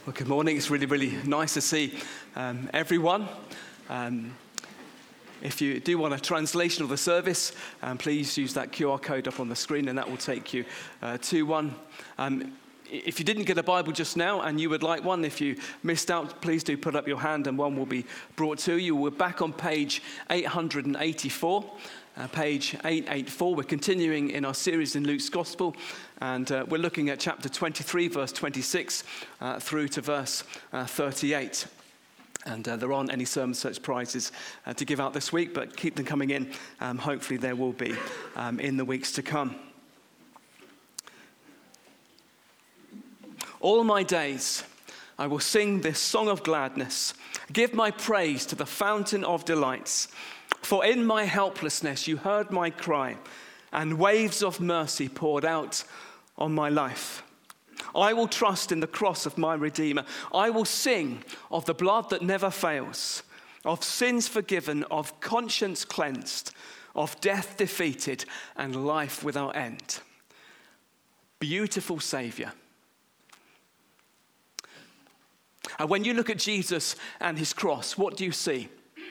Well, good morning. It's really nice to see everyone. If you do want a translation of the service, please use that QR code up on the screen and that will take you to one. If you didn't get a Bible just now and you would like one, if you missed out, please do put up your hand and one will be brought to you. We're back on page 884. Page 884. We're continuing in our series in Luke's Gospel, and we're looking at chapter 23, verse 26, through to verse 38. And there aren't any sermon search prizes to give out this week, but keep them coming in. Hopefully there will be in the weeks to come. All my days I will sing this song of gladness, give my praise to the fountain of delights. For in my helplessness you heard my cry, and waves of mercy poured out on my life. I will trust in the cross of my Redeemer. I will sing of the blood that never fails, of sins forgiven, of conscience cleansed, of death defeated, and life without end. Beautiful Saviour. And when you look at Jesus and his cross, what do you see?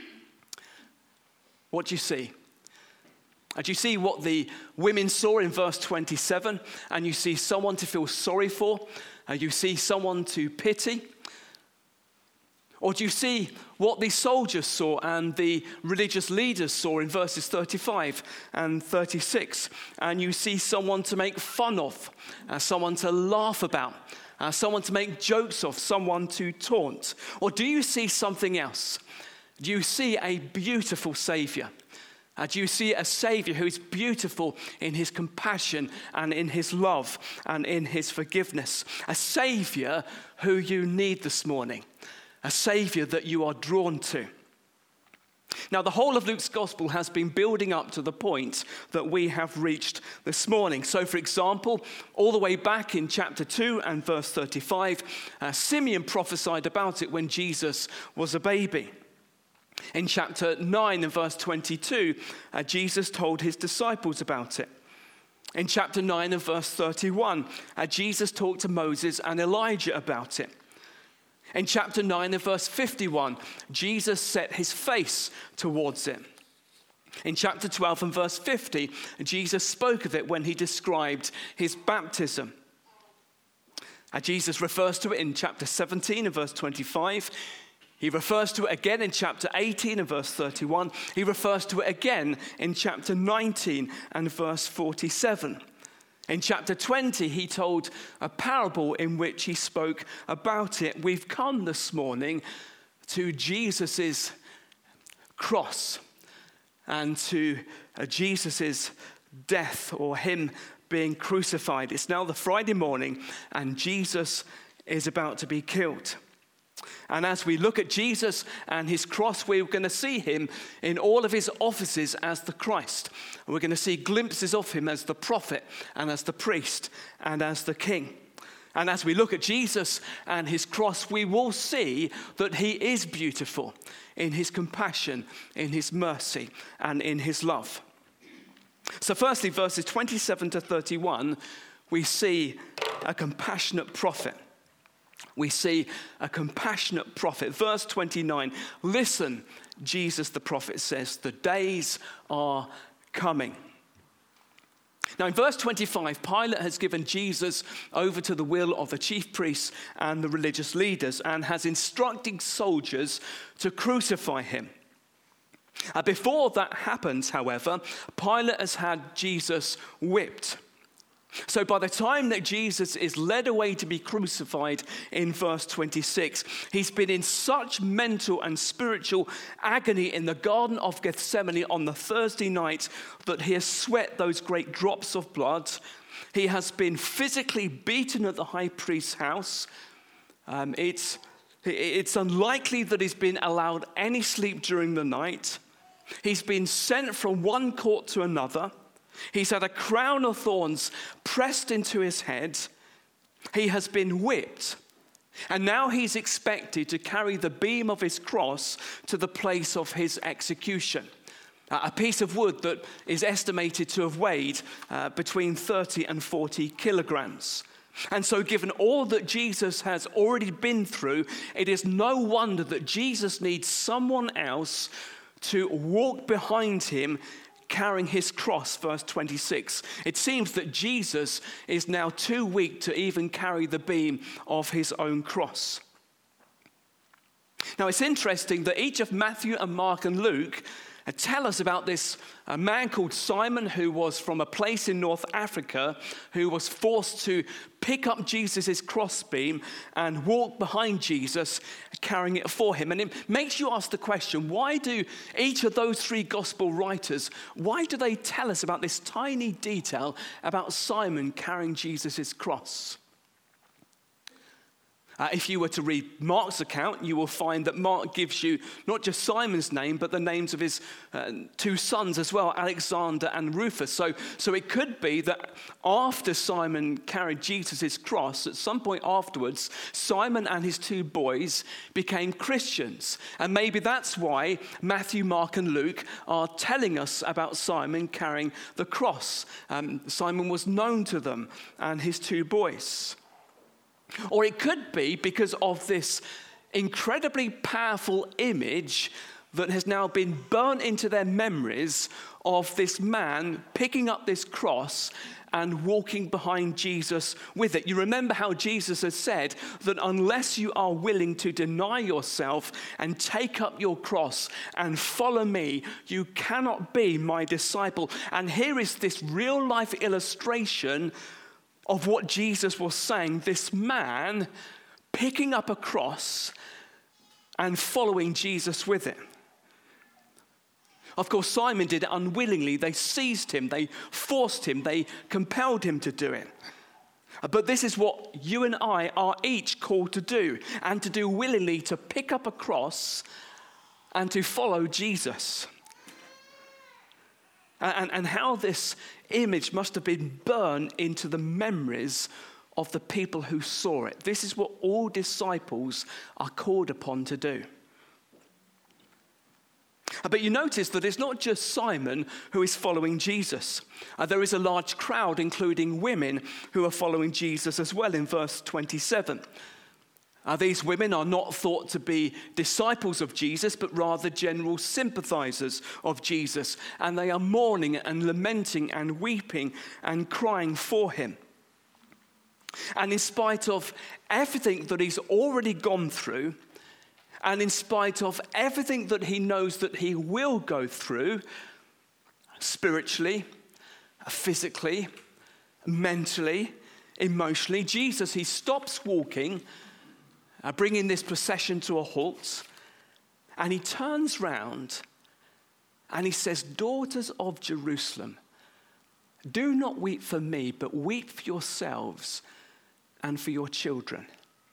What do you see? Do you see what the women saw in verse 27? And you see someone to feel sorry for? You see someone to pity? Or do you see what the soldiers saw and the religious leaders saw in verses 35 and 36? And you see someone to make fun of, someone to laugh about, someone to make jokes of, someone to taunt? Or do you see something else? Do you see a beautiful Saviour? Do you see a Saviour who is beautiful in his compassion and in his love and in his forgiveness? A Saviour who you need this morning. A Saviour that you are drawn to. Now, the whole of Luke's Gospel has been building up to the point that we have reached this morning. So, for example, all the way back in chapter 2 and verse 35, Simeon prophesied about it when Jesus was a baby. In chapter 9 and verse 22, Jesus told his disciples about it. In chapter 9 and verse 31, Jesus talked to Moses and Elijah about it. In chapter 9 and verse 51, Jesus set his face towards it. In chapter 12 and verse 50, Jesus spoke of it when he described his baptism. Jesus refers to it in chapter 17 and verse 25. He refers to it again in chapter 18 and verse 31. He refers to it again in chapter 19 and verse 47. In chapter 20, he told a parable in which he spoke about it. We've come this morning to Jesus' cross and to Jesus' death, or him being crucified. It's now the Friday morning and Jesus is about to be killed. And as we look at Jesus and his cross, we're going to see him in all of his offices as the Christ. We're going to see glimpses of him as the prophet and as the priest and as the king. And as we look at Jesus and his cross, we will see that he is beautiful in his compassion, in his mercy, and in his love. So firstly, verses 27 to 31, we see a compassionate prophet. We see a compassionate prophet. Verse 29, listen, Jesus the prophet says, the days are coming. Now in verse 25, Pilate has given Jesus over to the will of the chief priests and the religious leaders and has instructed soldiers to crucify him. Before that happens, however, Pilate has had Jesus whipped. So by the time that Jesus is led away to be crucified in verse 26, he's been in such mental and spiritual agony in the Garden of Gethsemane on the Thursday night that he has sweat those great drops of blood. He has been physically beaten at the high priest's house. It's unlikely that he's been allowed any sleep during the night. He's been sent from one court to another. He's had a crown of thorns pressed into his head. He has been whipped. And now he's expected to carry the beam of his cross to the place of his execution. A piece of wood that is estimated to have weighed between 30 and 40 kilograms. And so, given all that Jesus has already been through, it is no wonder that Jesus needs someone else to walk behind him carrying his cross, verse 26. It seems that Jesus is now too weak to even carry the beam of his own cross. Now, it's interesting that each of Matthew and Mark and Luke tell us about this man called Simon, who was from a place in North Africa, who was forced to pick up Jesus' crossbeam and walk behind Jesus, carrying it for him. And it makes you ask the question, why do each of those three gospel writers, why do they tell us about this tiny detail about Simon carrying Jesus' cross? If you were to read Mark's account, you will find that Mark gives you not just Simon's name, but the names of his two sons as well, Alexander and Rufus. So it could be that after Simon carried Jesus' cross, at some point afterwards, Simon and his two boys became Christians. And maybe that's why Matthew, Mark, and Luke are telling us about Simon carrying the cross. Simon was known to them and his two boys. Or it could be because of this incredibly powerful image that has now been burnt into their memories of this man picking up this cross and walking behind Jesus with it. You remember how Jesus has said that unless you are willing to deny yourself and take up your cross and follow me, you cannot be my disciple. And here is this real life illustration of what Jesus was saying, this man picking up a cross and following Jesus with it. Of course, Simon did it unwillingly. They seized him, they forced him, they compelled him to do it. But this is what you and I are each called to do, and to do willingly, to pick up a cross and to follow Jesus. And how this image must have been burned into the memories of the people who saw it. This is what all disciples are called upon to do. But you notice that it's not just Simon who is following Jesus. There is a large crowd, including women, who are following Jesus as well in verse 27. These women are not thought to be disciples of Jesus, but rather general sympathizers of Jesus. And they are mourning and lamenting and weeping and crying for him. And in spite of everything that he's already gone through, and in spite of everything that he knows that he will go through, spiritually, physically, mentally, emotionally, Jesus, he stops walking, bringing this procession to a halt, and he turns round and he says, "Daughters of Jerusalem, do not weep for me, but weep for yourselves and for your children."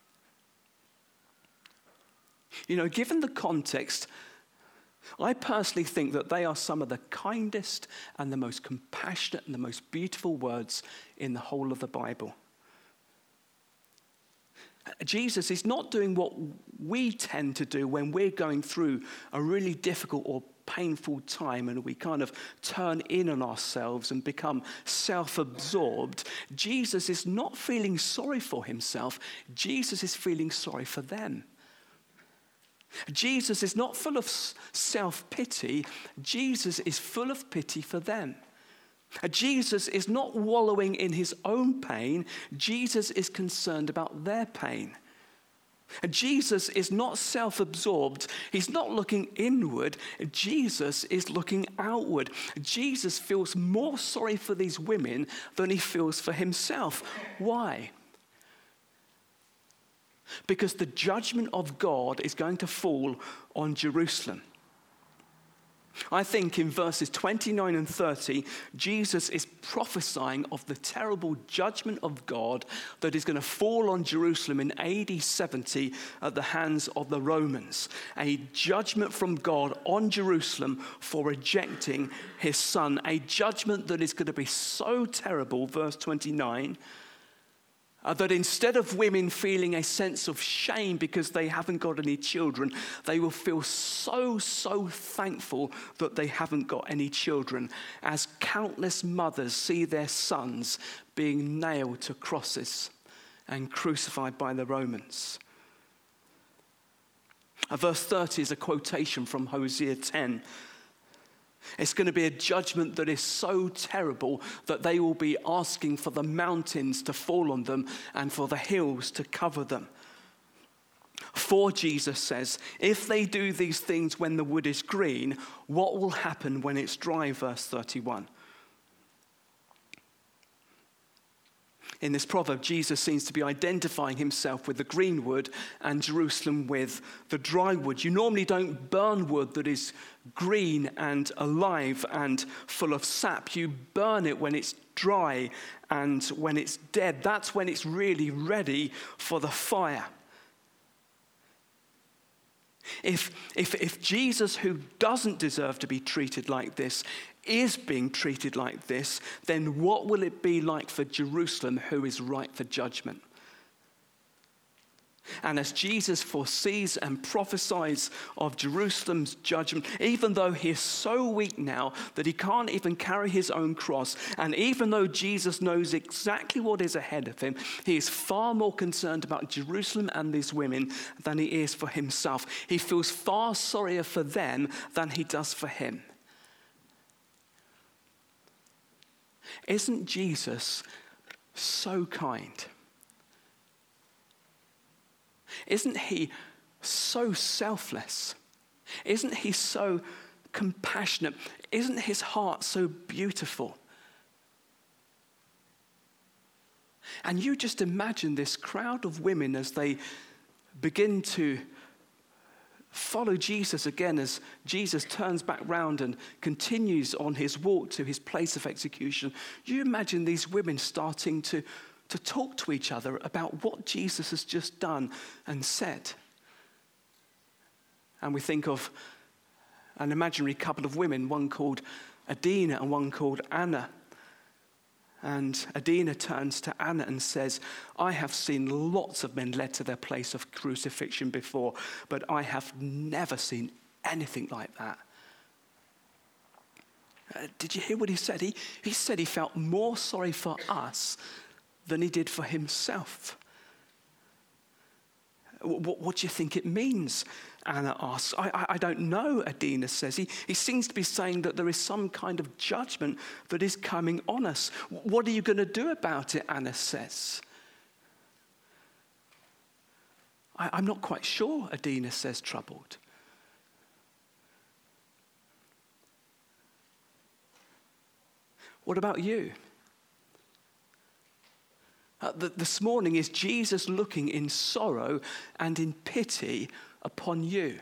You know, given the context, I personally think that they are some of the kindest and the most compassionate and the most beautiful words in the whole of the Bible. Jesus is not doing what we tend to do when we're going through a really difficult or painful time and we kind of turn in on ourselves and become self-absorbed. Jesus is not feeling sorry for himself. Jesus is feeling sorry for them. Jesus is not full of self-pity. Jesus is full of pity for them. Jesus is not wallowing in his own pain. Jesus is concerned about their pain. Jesus is not self-absorbed. He's not looking inward. Jesus is looking outward. Jesus feels more sorry for these women than he feels for himself. Why? Because the judgment of God is going to fall on Jerusalem. I think in verses 29 and 30, Jesus is prophesying of the terrible judgment of God that is going to fall on Jerusalem in AD 70 at the hands of the Romans. A judgment from God on Jerusalem for rejecting his son. A judgment that is going to be so terrible, verse 29, that instead of women feeling a sense of shame because they haven't got any children, they will feel so thankful that they haven't got any children, as countless mothers see their sons being nailed to crosses. and crucified by the Romans. Verse 30 is a quotation from Hosea 10. It's going to be a judgment that is so terrible that they will be asking for the mountains to fall on them and for the hills to cover them. For Jesus says, if they do these things when the wood is green, what will happen when it's dry? Verse 31. In this proverb, Jesus seems to be identifying himself with the green wood and Jerusalem with the dry wood. You normally don't burn wood that is green and alive and full of sap. You burn it when it's dry and when it's dead. That's when it's really ready for the fire. If Jesus, who doesn't deserve to be treated like this, is being treated like this, then what will it be like for Jerusalem, who is ripe for judgment? And as Jesus foresees and prophesies of Jerusalem's judgment, even though he is so weak now that he can't even carry his own cross, and even though Jesus knows exactly what is ahead of him, he is far more concerned about Jerusalem and these women than he is for himself. He feels far sorrier for them than he does for him. Isn't Jesus so kind? Isn't he so selfless? Isn't he so compassionate? Isn't his heart so beautiful? And you just imagine this crowd of women as they begin to follow Jesus again, as Jesus turns back round and continues on his walk to his place of execution. You imagine these women starting to talk to each other about what Jesus has just done and said. And we think of an imaginary couple of women, one called Adina and one called Anna. And Adina turns to Anna and says, I have seen lots of men led to their place of crucifixion before, but I have never seen anything like that. Did you hear what he said? He said he felt more sorry for us than he did for himself. What do you think it means? Anna asks. I don't know, Adina says. He seems to be saying that there is some kind of judgment that is coming on us. What are you going to do about it, Anna says. I'm not quite sure, Adina says, troubled. What about you? This morning, is Jesus looking in sorrow and in pity upon you?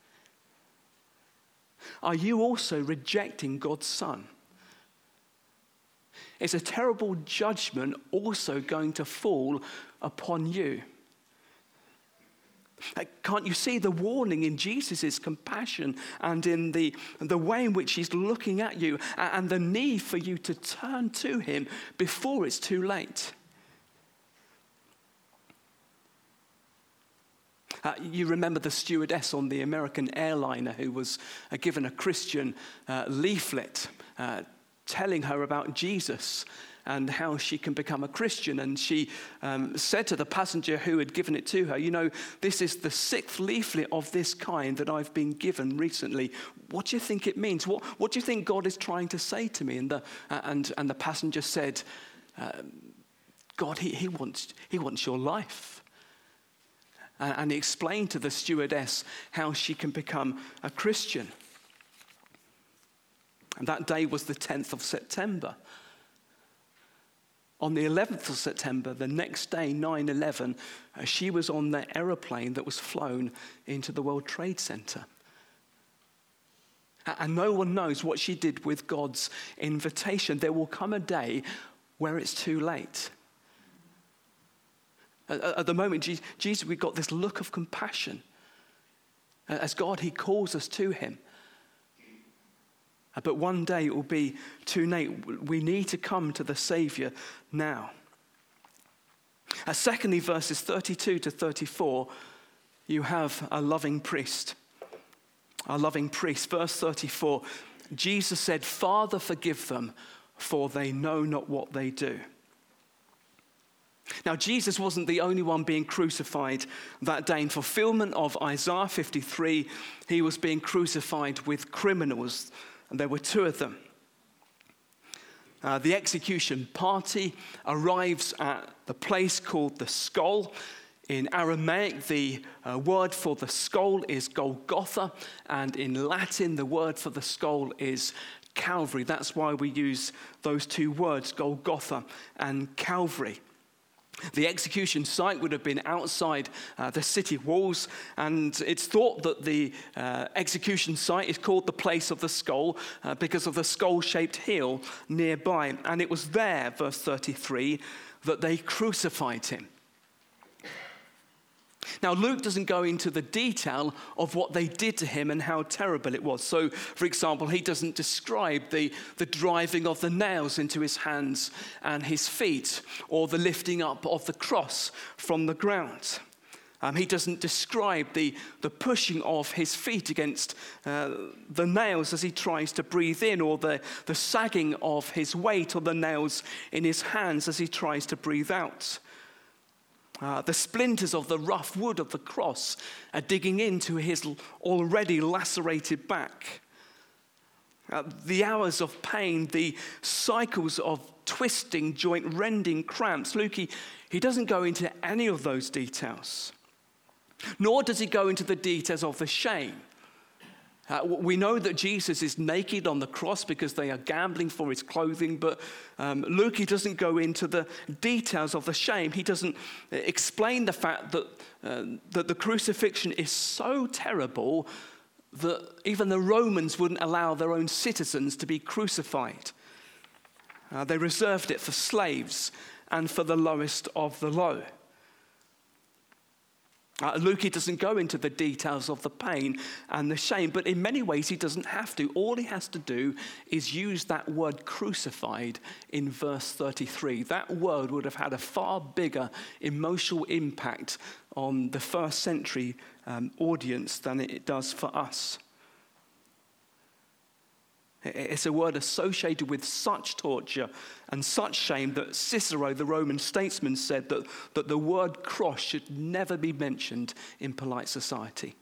Are you also rejecting God's Son? Is a terrible judgment also going to fall upon you? Can't you see the warning in Jesus' compassion and in the way in which he's looking at you and the need for you to turn to him before it's too late? You remember the stewardess on the American airliner who was given a Christian leaflet telling her about Jesus and how she can become a Christian. And she said to the passenger who had given it to her, you know, this is the 6th leaflet of this kind that I've been given recently. What do you think it means? What do you think God is trying to say to me? And the passenger said, God, he wants your life. And he explained to the stewardess how she can become a Christian. And that day was the 10th of September. On the 11th of September, the next day, 9/11, she was on the aeroplane that was flown into the World Trade Center. And no one knows what she did with God's invitation. There will come a day where it's too late. At the moment, Jesus, we've got this look of compassion. As God, he calls us to him. But one day it will be too late. We need to come to the Savior now. Secondly, verses 32 to 34, you have a loving priest. A loving priest. Verse 34, Jesus said, Father, forgive them, for they know not what they do. Now, Jesus wasn't the only one being crucified that day. In fulfillment of Isaiah 53, he was being crucified with criminals, and there were two of them. The execution party arrives at the place called the Skull. In Aramaic, the word for the skull is Golgotha, and in Latin, the word for the skull is Calvary. That's why we use those two words, Golgotha and Calvary. The execution site would have been outside the city walls, and it's thought that the execution site is called the place of the skull because of the skull-shaped hill nearby. And it was there, verse 33, that they crucified him. Now, Luke doesn't go into the detail of what they did to him and how terrible it was. So, for example, he doesn't describe the driving of the nails into his hands and his feet, or the lifting up of the cross from the ground. He doesn't describe the pushing of his feet against the nails as he tries to breathe in, or the sagging of his weight on the nails in his hands as he tries to breathe out. The splinters of the rough wood of the cross are digging into his already lacerated back. The hours of pain, the cycles of twisting, joint-rending cramps. Luke, he doesn't go into any of those details. Nor does he go into the details of the shame. We know that Jesus is naked on the cross because they are gambling for his clothing, but Luke, he doesn't go into the details of the shame. He doesn't explain the fact that the crucifixion is so terrible that even the Romans wouldn't allow their own citizens to be crucified. They reserved it for slaves and for the lowest of the low. Luke doesn't go into the details of the pain and the shame, but in many ways he doesn't have to. All he has to do is use that word crucified in verse 33. That word would have had a far bigger emotional impact on the first century audience than it does for us. It's a word associated with such torture and such shame that Cicero, the Roman statesman, said that the word cross should never be mentioned in polite society.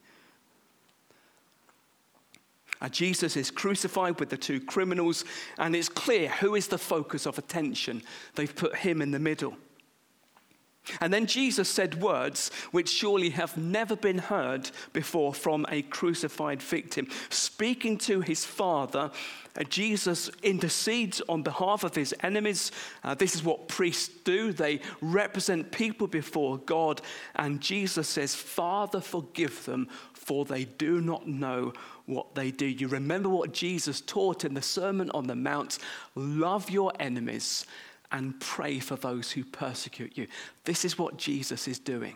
Jesus is crucified with the two criminals, and it's clear who is the focus of attention. They've put him in the middle. And then Jesus said words which surely have never been heard before from a crucified victim. Speaking to his Father, Jesus intercedes on behalf of his enemies. This is what priests do. They represent people before God. And Jesus says, "Father, forgive them, for they do not know what they do." You remember what Jesus taught in the Sermon on the Mount: love your enemies and pray for those who persecute you. This is what Jesus is doing.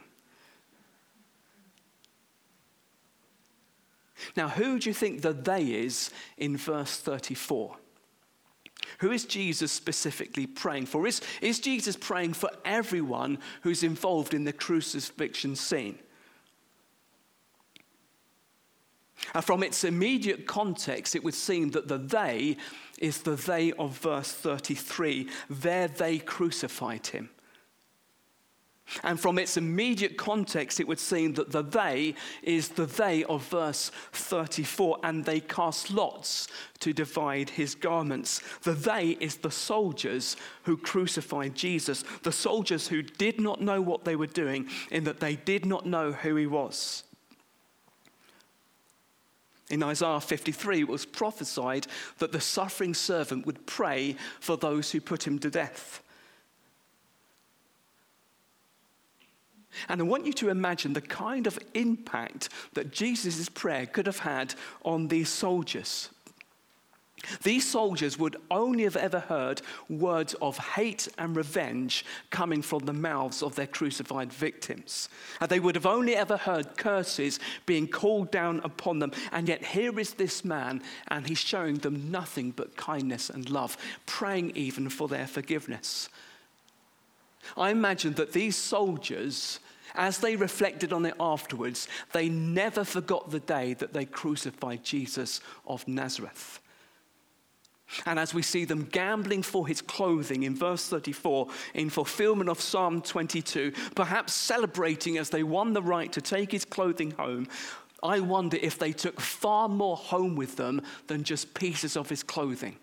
Now, who do you think the they is in verse 34? Who is Jesus specifically praying for? Is Jesus praying for everyone who's involved in the crucifixion scene? From its immediate context, it would seem that the they is the they of verse 33. There they crucified him. And from its immediate context, it would seem that the they is the they of verse 34, and they cast lots to divide his garments. The they is the soldiers who crucified Jesus, the soldiers who did not know what they were doing, in that they did not know who he was. In Isaiah 53, it was prophesied that the suffering servant would pray for those who put him to death. And I want you to imagine the kind of impact that Jesus' prayer could have had on these soldiers. These soldiers would only have ever heard words of hate and revenge coming from the mouths of their crucified victims. And they would have only ever heard curses being called down upon them. And yet here is this man, and he's showing them nothing but kindness and love, praying even for their forgiveness. I imagine that these soldiers, as they reflected on it afterwards, they never forgot the day that they crucified Jesus of Nazareth. And as we see them gambling for his clothing in verse 34, in fulfillment of Psalm 22, perhaps celebrating as they won the right to take his clothing home, I wonder if they took far more home with them than just pieces of his clothing.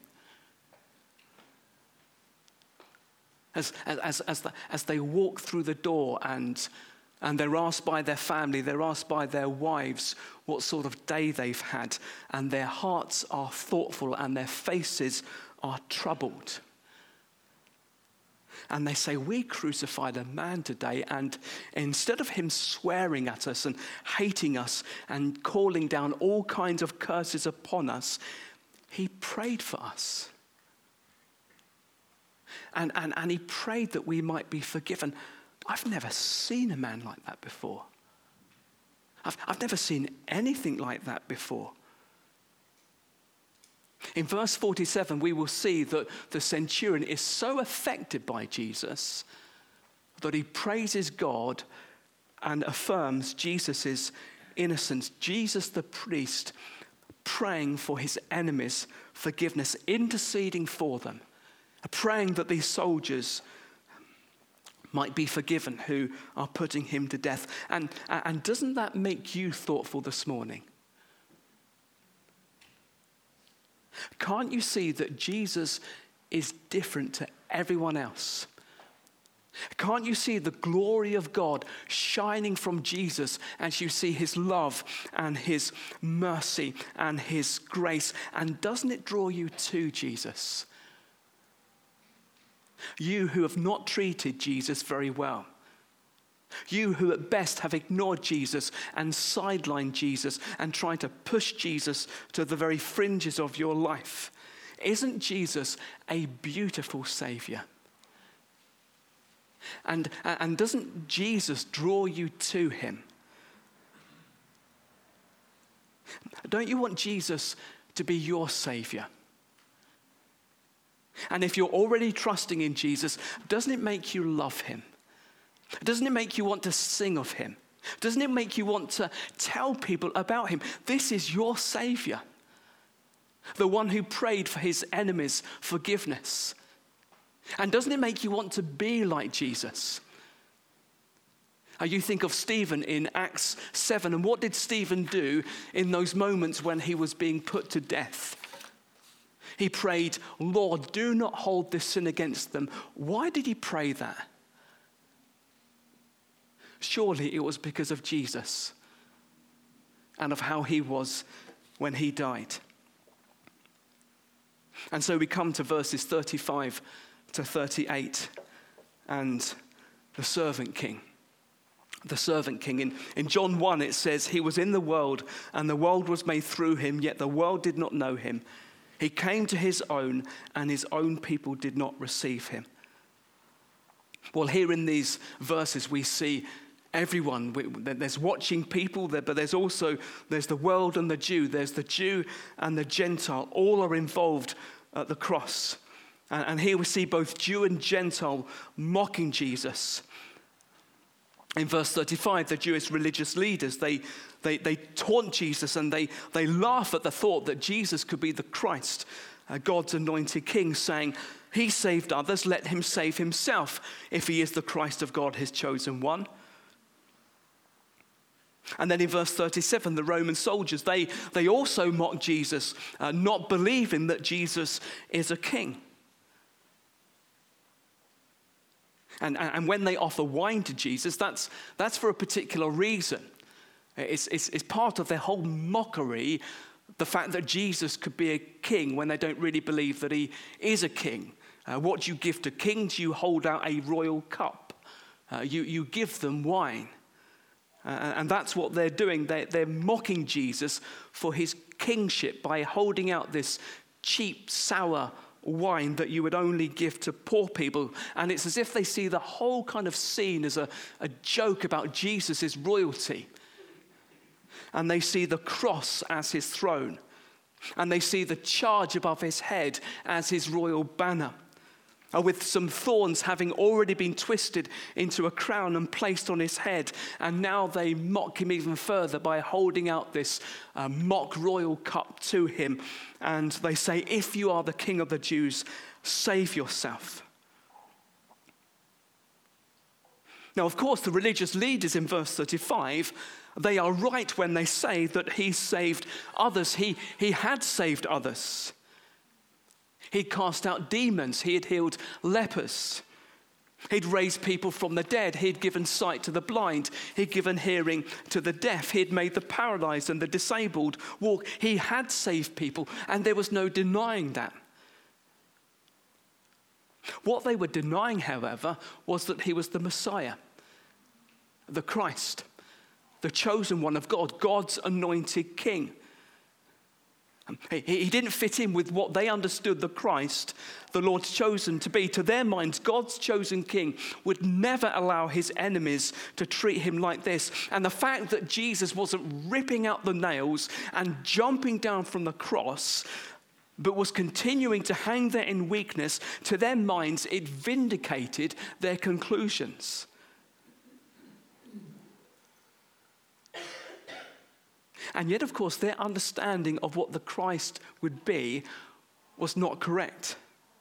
As they walk through the door and they're asked by their family, they're asked by their wives what sort of day they've had, and their hearts are thoughtful and their faces are troubled. And they say, we crucified a man today, and instead of him swearing at us and hating us and calling down all kinds of curses upon us, he prayed for us. And he prayed that we might be forgiven. I've never seen a man like that before. I've never seen anything like that before. In verse 47, we will see that the centurion is so affected by Jesus that he praises God and affirms Jesus' innocence. Jesus the priest praying for his enemies' forgiveness, interceding for them, praying that these soldiers might be forgiven who are putting him to death. And doesn't that make you thoughtful this morning? Can't you see that Jesus is different to everyone else? Can't you see the glory of God shining from Jesus as you see his love and his mercy and his grace? And doesn't it draw you to Jesus? You who have not treated Jesus very well. You who at best have ignored Jesus and sidelined Jesus and tried to push Jesus to the very fringes of your life. Isn't Jesus a beautiful Savior? And doesn't Jesus draw you to him? Don't you want Jesus to be your Savior? And if you're already trusting in Jesus, doesn't it make you love him? Doesn't it make you want to sing of him? Doesn't it make you want to tell people about him? This is your Savior, the one who prayed for his enemies' forgiveness. And doesn't it make you want to be like Jesus? You think of Stephen in Acts 7, and what did Stephen do in those moments when he was being put to death? He prayed, Lord, do not hold this sin against them. Why did he pray that? Surely it was because of Jesus and of how he was when he died. And so we come to verses 35 to 38 and the servant king. The servant king. In John 1 it says, he was in the world and the world was made through him, yet the world did not know him. He came to his own, and his own people did not receive him. Well, here in these verses, we see everyone. There's watching people, but there's the world and the Jew. There's the Jew and the Gentile. All are involved at the cross. And here we see both Jew and Gentile mocking Jesus. In verse 35, the Jewish religious leaders, they taunt Jesus and they laugh at the thought that Jesus could be the Christ, God's anointed king, saying, he saved others, let him save himself if he is the Christ of God, his chosen one. And then in verse 37, the Roman soldiers, they also mock Jesus, not believing that Jesus is a king. And when they offer wine to Jesus, that's for a particular reason. It's part of their whole mockery, the fact that Jesus could be a king when they don't really believe that he is a king. What do you give to kings? You hold out a royal cup. You give them wine. And that's what they're doing. They're mocking Jesus for his kingship by holding out this cheap, sour wine that you would only give to poor people. And it's as if they see the whole kind of scene as a joke about Jesus' royalty. And they see the cross as his throne. And they see the charge above his head as his royal banner. with some thorns having already been twisted into a crown and placed on his head. And now they mock him even further by holding out this mock royal cup to him. And they say, if you are the King of the Jews, save yourself. Now, of course, the religious leaders in verse 35, they are right when they say that he saved others. He had saved others. He'd cast out demons. He had healed lepers. He'd raised people from the dead. He'd given sight to the blind. He'd given hearing to the deaf. He'd made the paralyzed and the disabled walk. He had saved people, and there was no denying that. What they were denying, however, was that he was the Messiah, the Christ, the chosen one of God, God's anointed king. He didn't fit in with what they understood the Christ, the Lord's chosen, to be. To their minds, God's chosen king would never allow his enemies to treat him like this. And the fact that Jesus wasn't ripping out the nails and jumping down from the cross, but was continuing to hang there in weakness, to their minds, it vindicated their conclusions. And yet, of course, their understanding of what the Christ would be was not correct.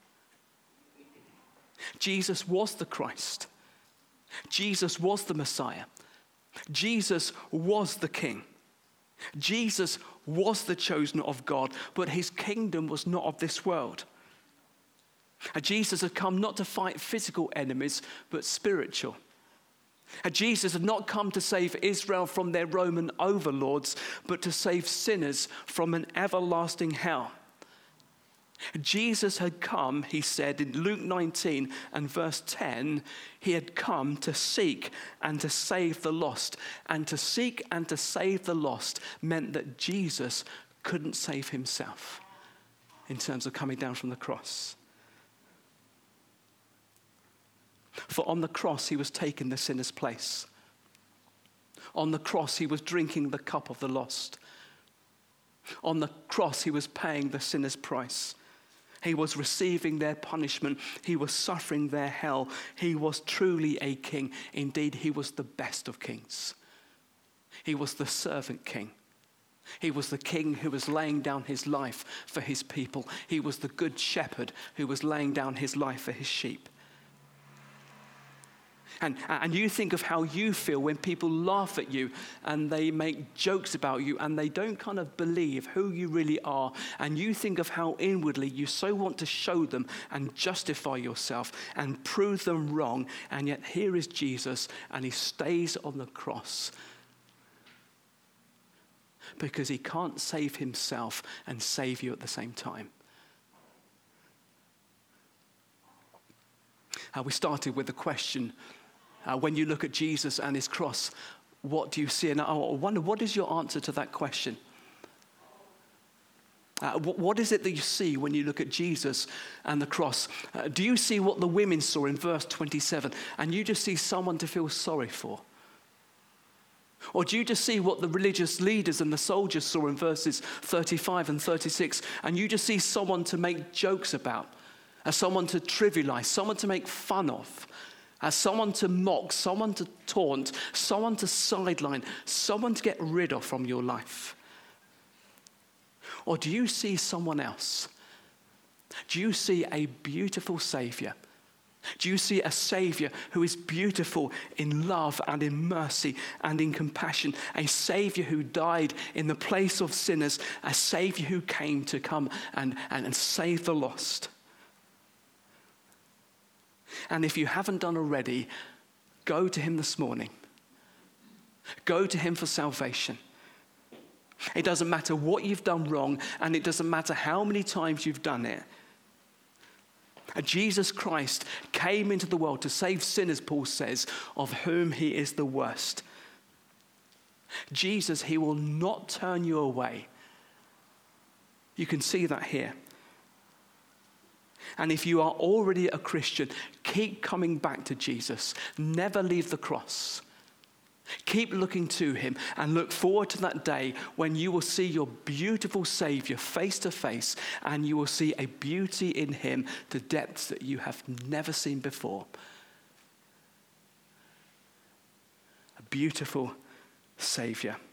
Jesus was the Christ. Jesus was the Messiah. Jesus was the King. Jesus was the chosen of God, but his kingdom was not of this world. Jesus had come not to fight physical enemies, but spiritual. Jesus had not come to save Israel from their Roman overlords, but to save sinners from an everlasting hell. Jesus had come, he said in Luke 19 and verse 10, he had come to seek and to save the lost. And to seek and to save the lost meant that Jesus couldn't save himself in terms of coming down from the cross. For on the cross, he was taking the sinner's place. On the cross, he was drinking the cup of the lost. On the cross, he was paying the sinner's price. He was receiving their punishment. He was suffering their hell. He was truly a king. Indeed, he was the best of kings. He was the servant king. He was the king who was laying down his life for his people. He was the good shepherd who was laying down his life for his sheep. And you think of how you feel when people laugh at you and they make jokes about you and they don't kind of believe who you really are. And you think of how inwardly you so want to show them and justify yourself and prove them wrong. And yet here is Jesus, and he stays on the cross because he can't save himself and save you at the same time. We started with the question, when you look at Jesus and his cross, what do you see? And I wonder, what is your answer to that question? What is it that you see when you look at Jesus and the cross? Do you see what the women saw in verse 27, and you just see someone to feel sorry for? Or do you just see what the religious leaders and the soldiers saw in verses 35 and 36, and you just see someone to make jokes about, as someone to trivialize, someone to make fun of, as someone to mock, someone to taunt, someone to sideline, someone to get rid of from your life? Or do you see someone else? Do you see a beautiful Savior? Do you see a Savior who is beautiful in love and in mercy and in compassion? A Savior who died in the place of sinners, a Savior who came to come and save the lost. And if you haven't done already, go to him this morning. Go to him for salvation. It doesn't matter what you've done wrong, and it doesn't matter how many times you've done it. Jesus Christ came into the world to save sinners, Paul says, of whom he is the worst. Jesus, he will not turn you away. You can see that here. And if you are already a Christian, keep coming back to Jesus. Never leave the cross. Keep looking to him and look forward to that day when you will see your beautiful Savior face to face, and you will see a beauty in him to depths that you have never seen before. A beautiful Savior.